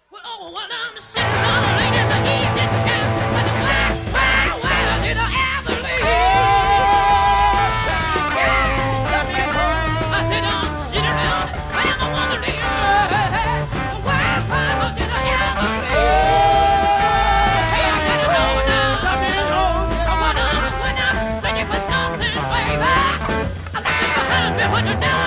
Oh, when I'm sitting on a late in the evening chair, and the where did I ever leave? I said I'm sitting around, and I'm wondering, where did I ever leave? Hey, I gotta know now. When I'm ready for something, baby, I like to behind me when you're down.